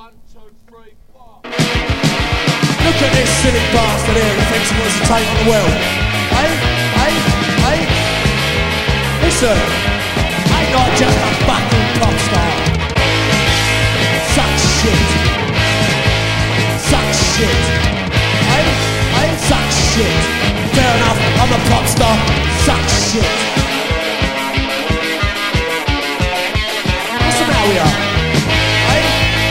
Look at this silly bastard here who thinks he wants to take on the world. Hey? Listen, I'm not just a fucking pop star. Suck shit. Hey? Suck shit. Fair enough, I'm a pop star. Suck shit. What's the matter with you? Hey?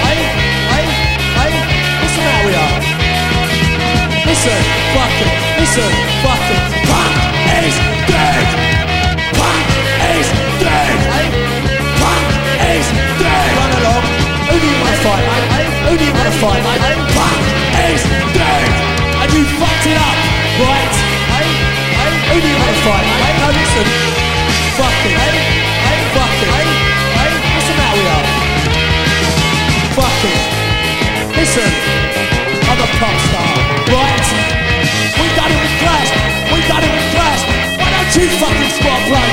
What's the matter with you? Listen, fucking, punk is dead! Punk is dead! Punk is dead! Run along. Who do you want to fight, mate? Who do you want to fight, mate? Punk is dead! And you fucked it up, right? Who do you want to fight, mate? No, listen. Fucking. What's the matter with you? Fucking. Listen, I'm a pop star, right? We done it with Clash. Why don't you fucking spot play?